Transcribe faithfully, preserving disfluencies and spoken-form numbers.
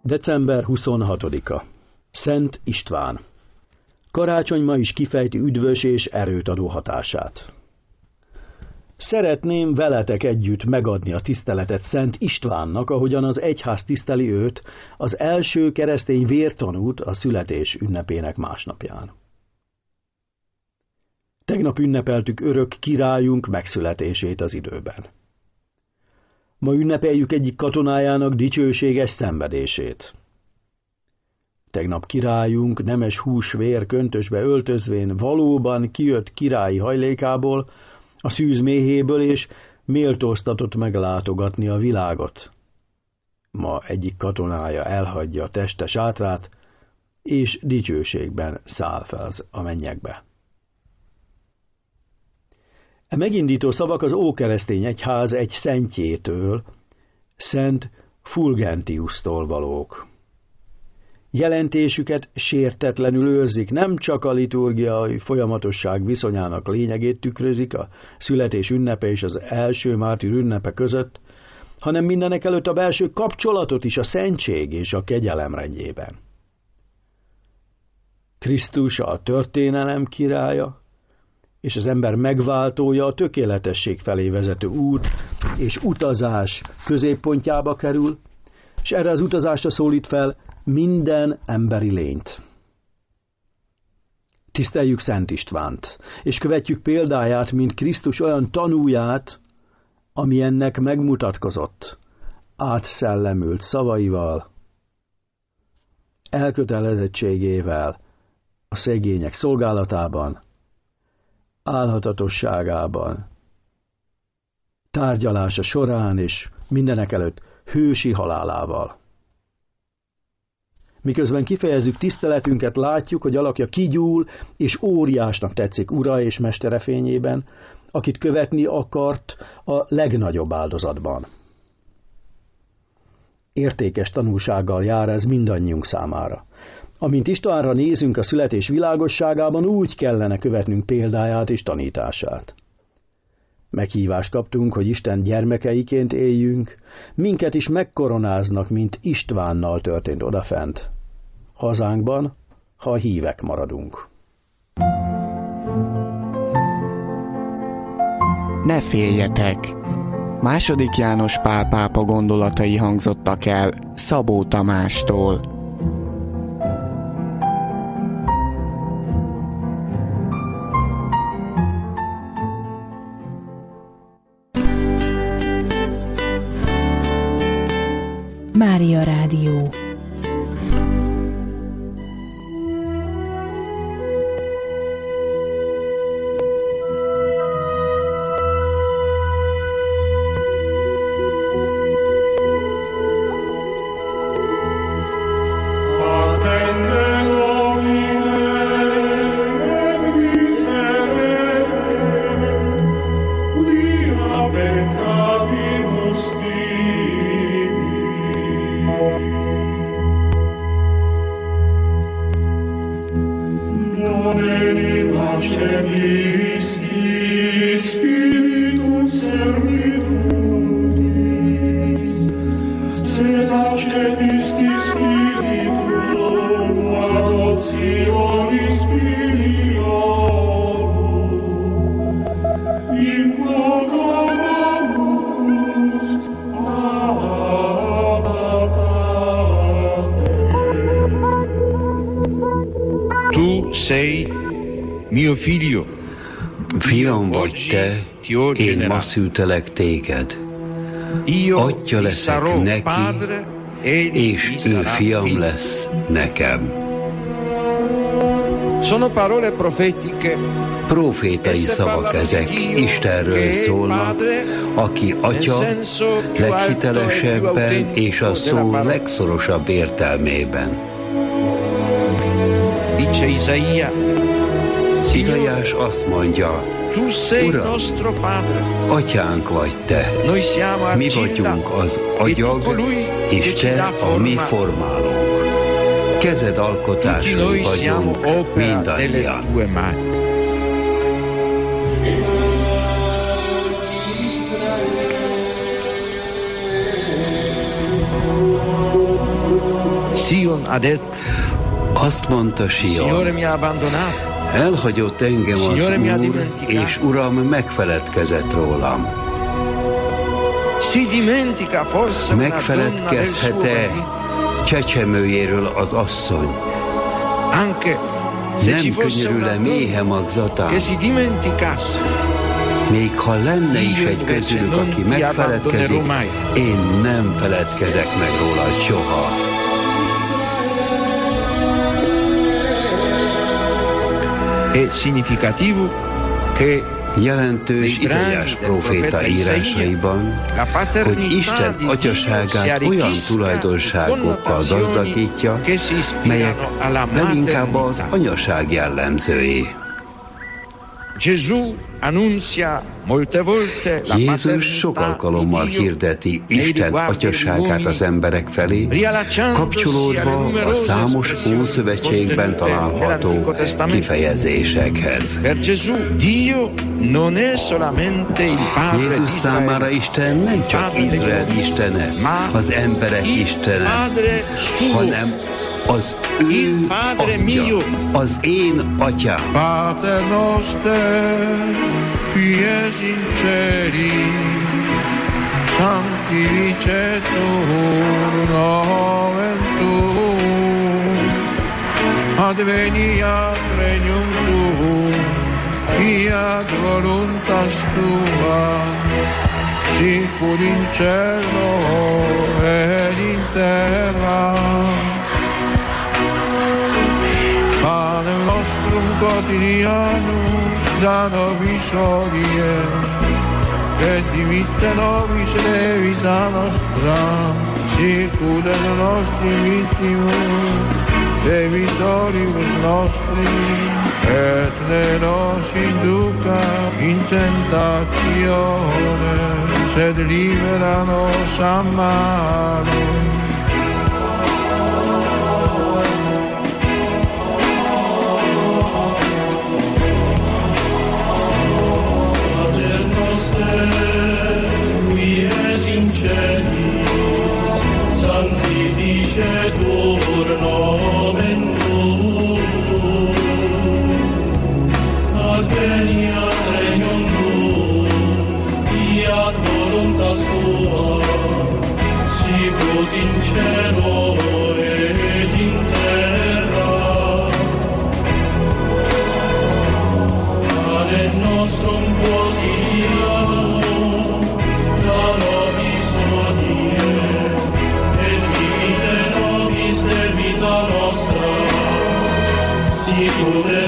december huszonhatodika. Szent István. Karácsony ma is kifejti üdvös és erőt adó hatását. Szeretném veletek együtt megadni a tiszteletet Szent Istvánnak, ahogyan az egyház tiszteli őt, az első keresztény vértanút a születés ünnepének másnapján. Tegnap ünnepeltük örök királyunk megszületését az időben. Ma ünnepeljük egyik katonájának dicsőséges szenvedését. Tegnap királyunk nemes húsvér köntösbe öltözvén valóban kijött királyi hajlékából, a szűz méhéből, és méltóztatott meglátogatni a világot. Ma egyik katonája elhagyja a teste sátrát, és dicsőségben száll fel a mennyekbe. E megindító szavak az ókeresztény egyház egy szentjétől, Szent Fulgentiustól valók. Jelentésüket sértetlenül őrzik, nem csak a liturgiai folyamatosság viszonyának lényegét tükrözik a születés ünnepe és az első mártír ünnepe között, hanem mindenekelőtt a belső kapcsolatot is a szentség és a kegyelem rendjében. Krisztus a történelem királya, és az ember megváltója a tökéletesség felé vezető út és utazás középpontjába kerül, és erre az utazásra szólít fel minden emberi lényt. Tiszteljük Szent Istvánt, és követjük példáját, mint Krisztus olyan tanúját, ami ennek megmutatkozott, átszellemült szavaival, elkötelezettségével, a szegények szolgálatában, álhatatosságában, tárgyalása során és mindenekelőtt hősi halálával. Miközben kifejezzük tiszteletünket, látjuk, hogy alakja kigyúl, és óriásnak tetszik ura és mestere fényében, akit követni akart a legnagyobb áldozatban. Értékes tanulsággal jár ez mindannyiunk számára. Amint Istvánra nézünk a születés világosságában, úgy kellene követnünk példáját és tanítását. Meghívást kaptunk, hogy Isten gyermekeiként éljünk, minket is megkoronáznak, mint Istvánnal történt odafent, hazánkban, ha hívek maradunk. Ne féljetek! Második János Pál pápa gondolatai hangzottak el Szabó Tamástól. Mária Rádió. Fiam vagy te, én ma szültelek téged. Atya leszek neki, és ő fiam lesz nekem. Profétai szavak ezek, Istenről szólnak, aki atya leghitelesebben és a szó legszorosabb értelmében. Izaiás azt mondja, Uram, atyánk vagy te, mi vagyunk az agyag, és te a mi formálónk. Kezed alkotásai vagyunk mindannyian. Azt mondta Sion, elhagyott engem az Úr, és Uram megfeledkezett rólam. Megfeledkezhet-e csecsemőjéről az asszony? Nem könyörül-e méhe magzatán? Még ha lenne is egy közülük, aki megfeledkezik, én nem feledkezek meg róla soha. Jelentős Izaiás próféta írásaiban, hogy Isten atyaságát olyan tulajdonságokkal gazdagítja, melyek leginkább az anyaság jellemzői. Jézus sok alkalommal hirdeti Isten atyaságát az emberek felé, kapcsolódva a számos Ószövetségben található kifejezésekhez. Jézus számára Isten nem csak Izrael istene, az emberek istene, hanem az ő atya, az én atyám. Pater noster, qui es in celi, sanctificetur nomen tuum, adveniat regnum tuum, fiat voluntas tua, sicur in cielo et in terra. Panem nostrum quotidianum da nobis hodie, et dimitte nobis debita nostra, sicut et nostri vittimus debitoribus nostri, et ne nos induca in tentatione, sed libera nos a malo. Sanctificetur nomen tuum, adveniat regnum tuum, fiat voluntas tua, sicut in cielo et in terra. Panem nostrum quotidianum da nobis hodie, et dimitte nobis debita nostra, sicut